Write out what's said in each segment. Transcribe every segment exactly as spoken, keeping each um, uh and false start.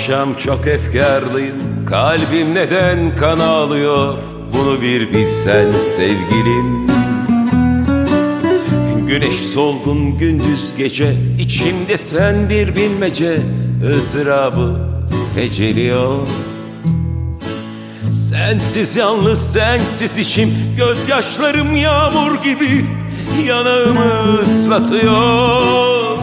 akşam çok efkarlıyım, kalbim neden kan ağlıyor, bunu bir bilsen sevgilim. Güneş solgun gündüz gece, içimde sen bir bilmece, ızdırabı heceliyor. Sensiz yalnız sensiz içim, gözyaşlarım yağmur gibi yanağımı ıslatıyor.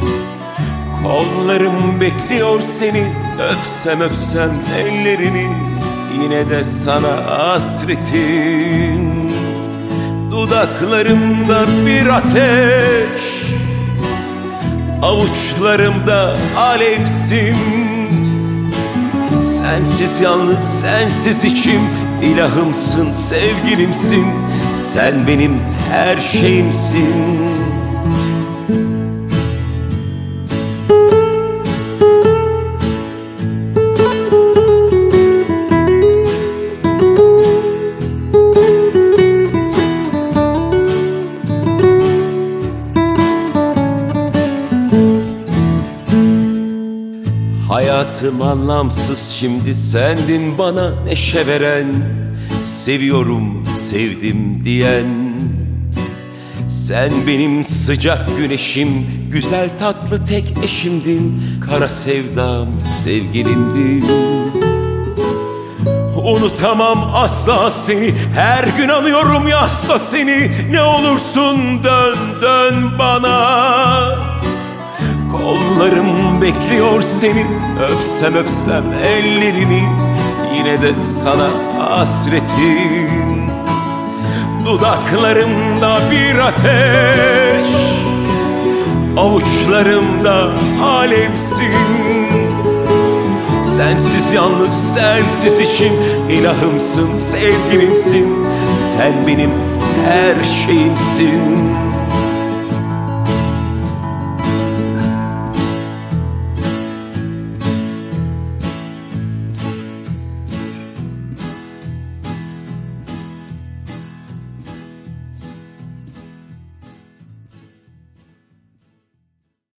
Kollarım bekliyor seni, öpsem öpsem ellerini, yine de sana hasretim. Dudaklarımda bir ateş, avuçlarımda alevsin. Sensiz yalnız sensiz içim, ilahımsın sevgilimsin, sen benim her şeyimsin. Hayatım anlamsız şimdi, sendin bana neşe veren, seviyorum sevdim diyen. Sen benim sıcak güneşim, güzel tatlı tek eşimdin, kara sevdam sevgilimdin. Unutamam asla seni, her gün anıyorum yasla seni, ne olursun dön dön bana. Kollarım bekliyor seni, öpsem öpsem ellerini, yine de sana hasretim. Dudaklarımda bir ateş, avuçlarımda alevsin. Sensiz yalnız sensiz içim, ilahımsın sevgilimsin, sen benim her şeyimsin.